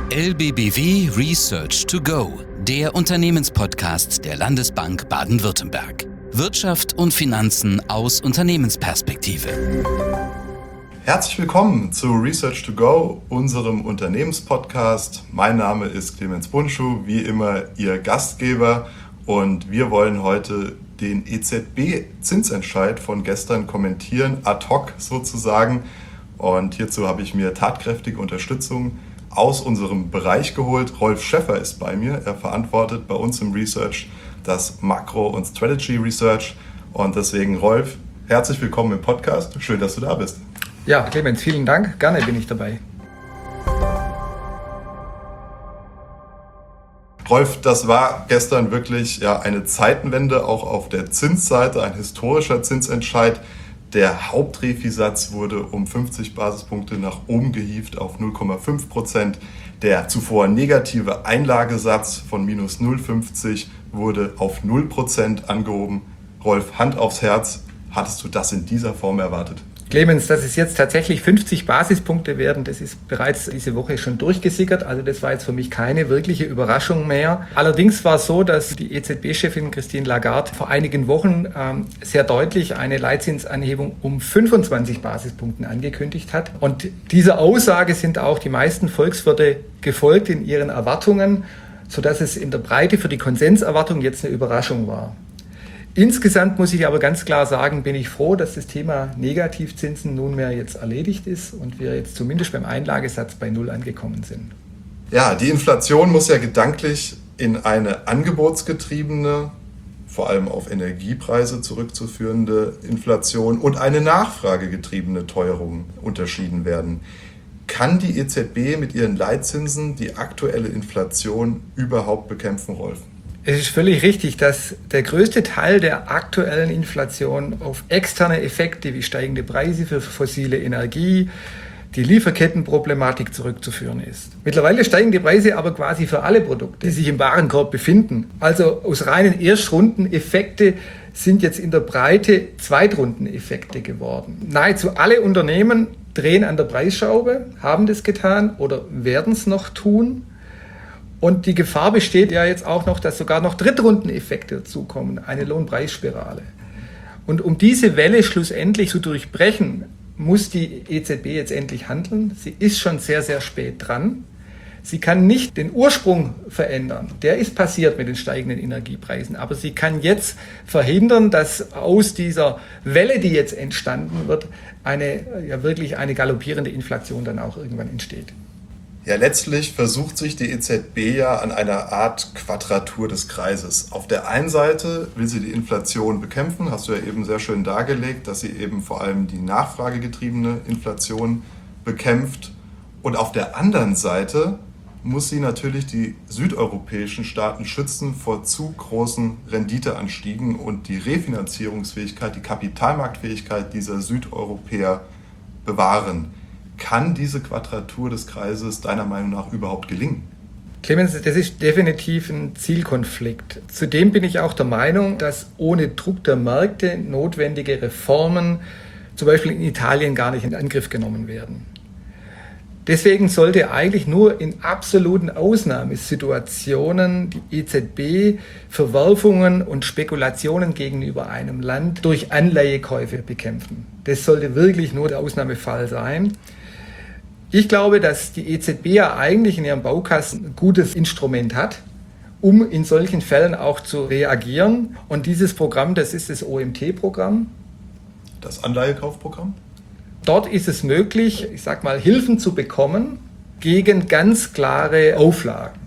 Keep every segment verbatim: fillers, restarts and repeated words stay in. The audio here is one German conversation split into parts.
L B B W Research to Go, der Unternehmenspodcast der Landesbank Baden-Württemberg. Wirtschaft und Finanzen aus Unternehmensperspektive. Herzlich willkommen zu Research to Go, unserem Unternehmenspodcast. Mein Name ist Clemens Bunschuh, wie immer Ihr Gastgeber, und wir wollen heute den E Z B-Zinsentscheid von gestern kommentieren, ad hoc sozusagen. Und hierzu habe ich mir tatkräftige Unterstützung aus unserem Bereich geholt. Rolf Scheffer ist bei mir. Er verantwortet bei uns im Research das Makro- und Strategy Research. Und deswegen, Rolf, herzlich willkommen im Podcast. Schön, dass du da bist. Ja, Clemens, vielen Dank. Gerne bin ich dabei. Rolf, das war gestern wirklich ja, eine Zeitenwende, auch auf der Zinsseite, ein historischer Zinsentscheid. Der Hauptrefi-Satz wurde um fünfzig Basispunkte nach oben gehievt auf null Komma fünf Prozent. Der zuvor negative Einlagesatz von minus null Komma fünfzig wurde auf null Prozent angehoben. Rolf, Hand aufs Herz, hattest du das in dieser Form erwartet? Clemens, dass es jetzt tatsächlich fünfzig Basispunkte werden, das ist bereits diese Woche schon durchgesickert. Also das war jetzt für mich keine wirkliche Überraschung mehr. Allerdings war es so, dass die E Z B-Chefin Christine Lagarde vor einigen Wochen ähm, sehr deutlich eine Leitzinsanhebung um fünfundzwanzig Basispunkten angekündigt hat. Und dieser Aussage sind auch die meisten Volkswirte gefolgt in ihren Erwartungen, sodass es in der Breite für die Konsenserwartung jetzt eine Überraschung war. Insgesamt muss ich aber ganz klar sagen, bin ich froh, dass das Thema Negativzinsen nunmehr jetzt erledigt ist und wir jetzt zumindest beim Einlagesatz bei Null angekommen sind. Ja, die Inflation muss ja gedanklich in eine angebotsgetriebene, vor allem auf Energiepreise zurückzuführende Inflation und eine nachfragegetriebene Teuerung unterschieden werden. Kann die E Z B mit ihren Leitzinsen die aktuelle Inflation überhaupt bekämpfen, Rolf? Es ist völlig richtig, dass der größte Teil der aktuellen Inflation auf externe Effekte wie steigende Preise für fossile Energie, die Lieferkettenproblematik zurückzuführen ist. Mittlerweile steigen die Preise aber quasi für alle Produkte, die sich im Warenkorb befinden. Also aus reinen Erstrundeneffekte sind jetzt in der Breite Zweitrundeneffekte geworden. Nahezu alle Unternehmen drehen an der Preisschraube, haben das getan oder werden es noch tun. Und die Gefahr besteht ja jetzt auch noch, dass sogar noch Drittrundeneffekte dazukommen, eine Lohnpreisspirale. Und um diese Welle schlussendlich zu durchbrechen, muss die E Z B jetzt endlich handeln. Sie ist schon sehr, sehr spät dran. Sie kann nicht den Ursprung verändern. Der ist passiert mit den steigenden Energiepreisen. Aber sie kann jetzt verhindern, dass aus dieser Welle, die jetzt entstanden wird, eine, ja wirklich eine galoppierende Inflation dann auch irgendwann entsteht. Ja, letztlich versucht sich die E Z B ja an einer Art Quadratur des Kreises. Auf der einen Seite will sie die Inflation bekämpfen, hast du ja eben sehr schön dargelegt, dass sie eben vor allem die nachfragegetriebene Inflation bekämpft. Und auf der anderen Seite muss sie natürlich die südeuropäischen Staaten schützen vor zu großen Renditeanstiegen und die Refinanzierungsfähigkeit, die Kapitalmarktfähigkeit dieser Südeuropäer bewahren. Kann diese Quadratur des Kreises deiner Meinung nach überhaupt gelingen? Clemens, das ist definitiv ein Zielkonflikt. Zudem bin ich auch der Meinung, dass ohne Druck der Märkte notwendige Reformen, zum Beispiel in Italien, gar nicht in Angriff genommen werden. Deswegen sollte eigentlich nur in absoluten Ausnahmesituationen die E Z B Verwerfungen und Spekulationen gegenüber einem Land durch Anleihekäufe bekämpfen. Das sollte wirklich nur der Ausnahmefall sein. Ich glaube, dass die E Z B ja eigentlich in ihrem Baukasten ein gutes Instrument hat, um in solchen Fällen auch zu reagieren. Und dieses Programm, das ist das O M T-Programm. Das Anleihekaufprogramm? Dort ist es möglich, ich sag mal, Hilfen zu bekommen gegen ganz klare Auflagen.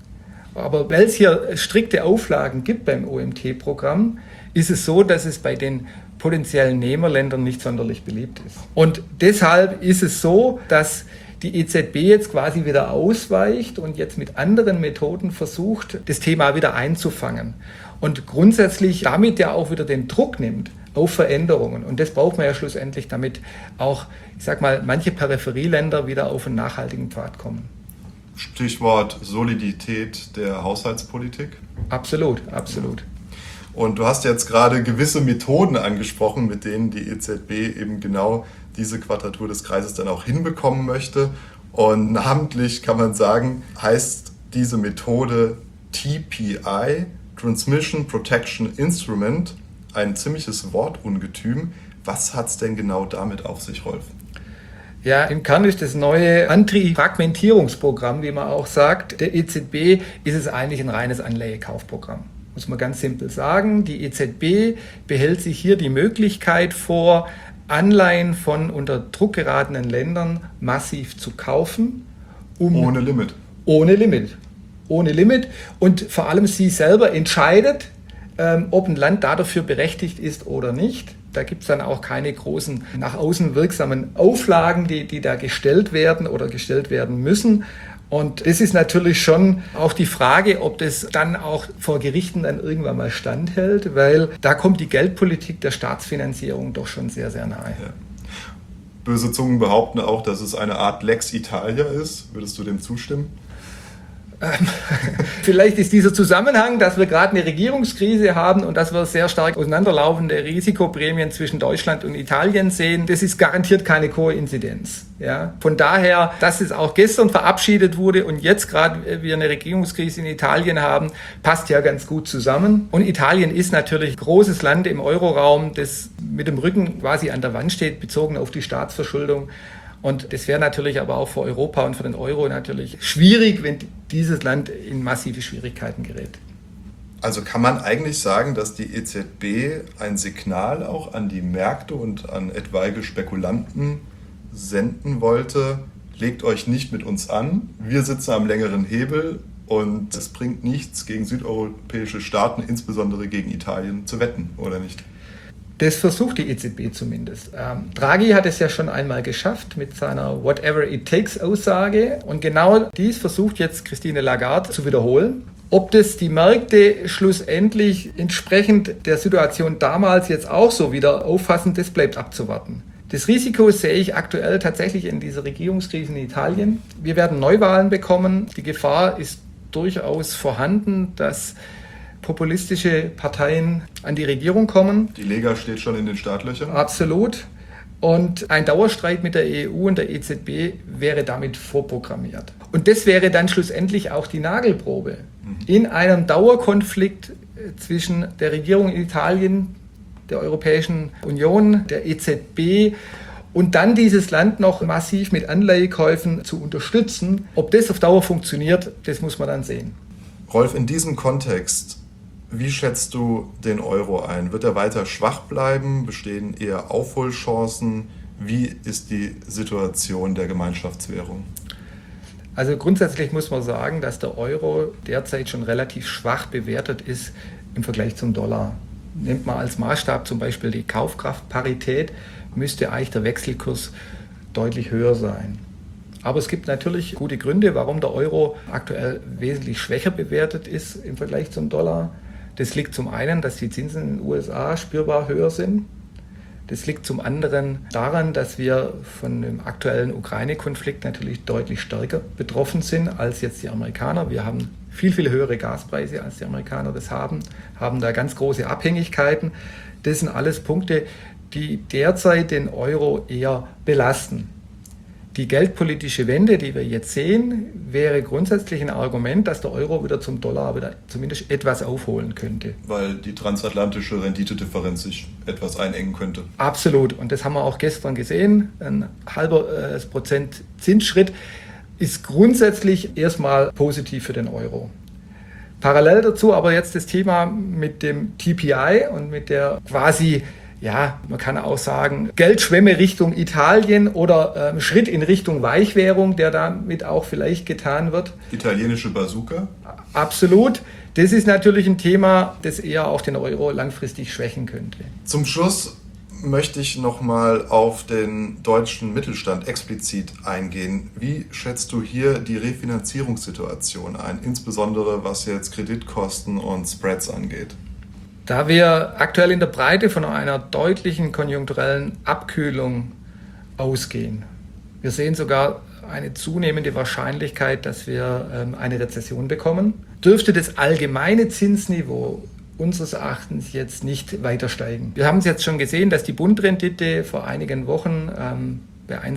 Aber weil es hier strikte Auflagen gibt beim O M T-Programm, ist es so, dass es bei den potenziellen Nehmerländern nicht sonderlich beliebt ist. Und deshalb ist es so, dass die E Z B jetzt quasi wieder ausweicht und jetzt mit anderen Methoden versucht, das Thema wieder einzufangen. Und grundsätzlich damit ja auch wieder den Druck nimmt auf Veränderungen. Und das braucht man ja schlussendlich, damit auch, ich sag mal, manche Peripherieländer wieder auf einen nachhaltigen Pfad kommen. Stichwort Solidität der Haushaltspolitik. Absolut, absolut. Und du hast jetzt gerade gewisse Methoden angesprochen, mit denen die E Z B eben genau diese Quadratur des Kreises dann auch hinbekommen möchte. Und namentlich kann man sagen, heißt diese Methode T P I, Transmission Protection Instrument, ein ziemliches Wortungetüm. Was hat es denn genau damit auf sich, Rolf? Ja, im Kern ist das neue Anti-Fragmentierungsprogramm, wie man auch sagt, der E Z B, ist es eigentlich ein reines Anleihekaufprogramm. Muss man ganz simpel sagen. Die E Z B behält sich hier die Möglichkeit vor, Anleihen von unter Druck geratenen Ländern massiv zu kaufen. Um ohne Limit. Ohne Limit. Ohne Limit. Und vor allem sie selber entscheidet, ähm, ob ein Land dafür berechtigt ist oder nicht. Da gibt es dann auch keine großen nach außen wirksamen Auflagen, die, die da gestellt werden oder gestellt werden müssen. Und das ist natürlich schon auch die Frage, ob das dann auch vor Gerichten dann irgendwann mal standhält, weil da kommt die Geldpolitik der Staatsfinanzierung doch schon sehr, sehr nahe. Ja. Böse Zungen behaupten auch, dass es eine Art Lex Italia ist. Würdest du dem zustimmen? Vielleicht ist dieser Zusammenhang, dass wir gerade eine Regierungskrise haben und dass wir sehr stark auseinanderlaufende Risikoprämien zwischen Deutschland und Italien sehen, das ist garantiert keine Koinzidenz. Ja? Von daher, dass es auch gestern verabschiedet wurde und jetzt gerade wir eine Regierungskrise in Italien haben, passt ja ganz gut zusammen. Und Italien ist natürlich ein großes Land im Euroraum, das mit dem Rücken quasi an der Wand steht, bezogen auf die Staatsverschuldung. Und das wäre natürlich aber auch für Europa und für den Euro natürlich schwierig, wenn dieses Land in massive Schwierigkeiten gerät. Also kann man eigentlich sagen, dass die E Z B ein Signal auch an die Märkte und an etwaige Spekulanten senden wollte, legt euch nicht mit uns an, wir sitzen am längeren Hebel und es bringt nichts, gegen südeuropäische Staaten, insbesondere gegen Italien, zu wetten, oder nicht? Das versucht die E Z B zumindest. Ähm, Draghi hat es ja schon einmal geschafft mit seiner Whatever-it-takes-Aussage. Und genau dies versucht jetzt Christine Lagarde zu wiederholen. Ob das die Märkte schlussendlich entsprechend der Situation damals jetzt auch so wieder auffassen, das bleibt abzuwarten. Das Risiko sehe ich aktuell tatsächlich in dieser Regierungskrise in Italien. Wir werden Neuwahlen bekommen. Die Gefahr ist durchaus vorhanden, dass populistische Parteien an die Regierung kommen. Die Lega steht schon in den Startlöchern. Absolut. Und ein Dauerstreit mit der E U und der E Z B wäre damit vorprogrammiert. Und das wäre dann schlussendlich auch die Nagelprobe. Mhm. In einem Dauerkonflikt zwischen der Regierung in Italien, der Europäischen Union, der E Z B und dann dieses Land noch massiv mit Anleihekäufen zu unterstützen. Ob das auf Dauer funktioniert, das muss man dann sehen. Rolf, in diesem Kontext, wie schätzt du den Euro ein? Wird er weiter schwach bleiben? Bestehen eher Aufholchancen? Wie ist die Situation der Gemeinschaftswährung? Also grundsätzlich muss man sagen, dass der Euro derzeit schon relativ schwach bewertet ist im Vergleich zum Dollar. Nimmt man als Maßstab zum Beispiel die Kaufkraftparität, müsste eigentlich der Wechselkurs deutlich höher sein. Aber es gibt natürlich gute Gründe, warum der Euro aktuell wesentlich schwächer bewertet ist im Vergleich zum Dollar. Das liegt zum einen, dass die Zinsen in den U S A spürbar höher sind. Das liegt zum anderen daran, dass wir von dem aktuellen Ukraine-Konflikt natürlich deutlich stärker betroffen sind als jetzt die Amerikaner. Wir haben viel, viel höhere Gaspreise, als die Amerikaner das haben, haben da ganz große Abhängigkeiten. Das sind alles Punkte, die derzeit den Euro eher belasten. Die geldpolitische Wende, die wir jetzt sehen, wäre grundsätzlich ein Argument, dass der Euro wieder zum Dollar wieder zumindest etwas aufholen könnte. Weil die transatlantische Renditedifferenz sich etwas einengen könnte. Absolut. Und das haben wir auch gestern gesehen. Ein halber äh, Prozent Zinsschritt ist grundsätzlich erstmal positiv für den Euro. Parallel dazu aber jetzt das Thema mit dem T P I und mit der quasi, ja, man kann auch sagen, Geldschwemme Richtung Italien oder ähm, Schritt in Richtung Weichwährung, der damit auch vielleicht getan wird. Italienische Bazooka? Absolut. Das ist natürlich ein Thema, das eher auch den Euro langfristig schwächen könnte. Zum Schluss möchte ich nochmal auf den deutschen Mittelstand explizit eingehen. Wie schätzt du hier die Refinanzierungssituation ein, insbesondere was jetzt Kreditkosten und Spreads angeht? Da wir aktuell in der Breite von einer deutlichen konjunkturellen Abkühlung ausgehen, wir sehen sogar eine zunehmende Wahrscheinlichkeit, dass wir ähm, eine Rezession bekommen, dürfte das allgemeine Zinsniveau unseres Erachtens jetzt nicht weiter steigen. Wir haben es jetzt schon gesehen, dass die Bundrendite vor einigen Wochen ähm, bei eins Komma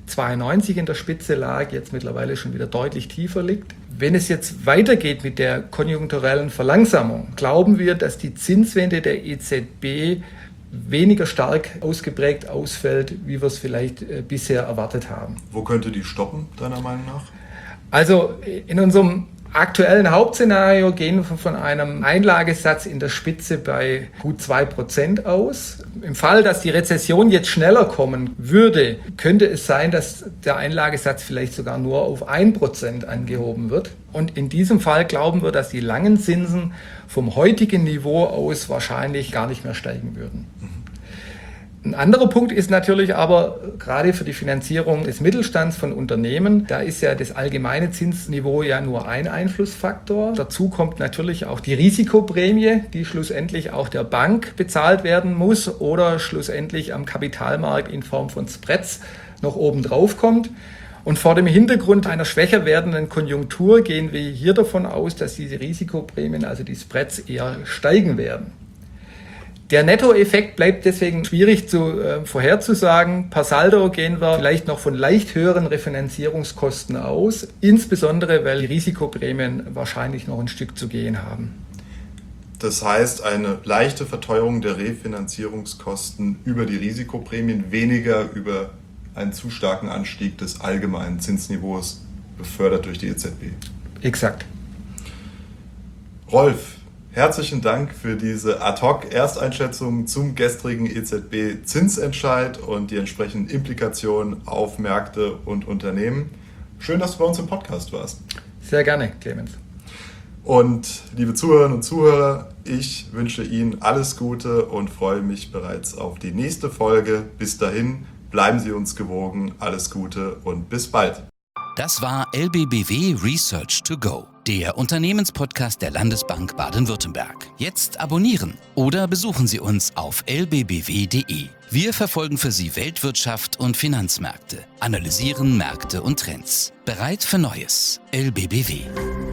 zweiundneunzig in der Spitze lag, jetzt mittlerweile schon wieder deutlich tiefer liegt. Wenn es jetzt weitergeht mit der konjunkturellen Verlangsamung, glauben wir, dass die Zinswende der E Z B weniger stark ausgeprägt ausfällt, wie wir es vielleicht äh, bisher erwartet haben. Wo könnte die stoppen, deiner Meinung nach? Also in unserem aktuellen Hauptszenario gehen wir von einem Einlagesatz in der Spitze bei gut zwei Prozent aus. Im Fall, dass die Rezession jetzt schneller kommen würde, könnte es sein, dass der Einlagesatz vielleicht sogar nur auf ein Prozent angehoben wird. Und in diesem Fall glauben wir, dass die langen Zinsen vom heutigen Niveau aus wahrscheinlich gar nicht mehr steigen würden. Ein anderer Punkt ist natürlich aber gerade für die Finanzierung des Mittelstands von Unternehmen, da ist ja das allgemeine Zinsniveau ja nur ein Einflussfaktor. Dazu kommt natürlich auch die Risikoprämie, die schlussendlich auch der Bank bezahlt werden muss oder schlussendlich am Kapitalmarkt in Form von Spreads noch oben drauf kommt. Und vor dem Hintergrund einer schwächer werdenden Konjunktur gehen wir hier davon aus, dass diese Risikoprämien, also die Spreads, eher steigen werden. Der Nettoeffekt bleibt deswegen schwierig zu äh, vorherzusagen. Per Saldo gehen wir vielleicht noch von leicht höheren Refinanzierungskosten aus, insbesondere weil die Risikoprämien wahrscheinlich noch ein Stück zu gehen haben. Das heißt, eine leichte Verteuerung der Refinanzierungskosten über die Risikoprämien, weniger über einen zu starken Anstieg des allgemeinen Zinsniveaus, befördert durch die E Z B. Exakt. Rolf, herzlichen Dank für diese Ad-Hoc-Ersteinschätzung zum gestrigen E Z B-Zinsentscheid und die entsprechenden Implikationen auf Märkte und Unternehmen. Schön, dass du bei uns im Podcast warst. Sehr gerne, Clemens. Und liebe Zuhörerinnen und Zuhörer, ich wünsche Ihnen alles Gute und freue mich bereits auf die nächste Folge. Bis dahin, bleiben Sie uns gewogen, alles Gute und bis bald. Das war L B B W Research to Go, der Unternehmenspodcast der Landesbank Baden-Württemberg. Jetzt abonnieren oder besuchen Sie uns auf l b b w punkt d e. Wir verfolgen für Sie Weltwirtschaft und Finanzmärkte, analysieren Märkte und Trends. Bereit für Neues. L B B W.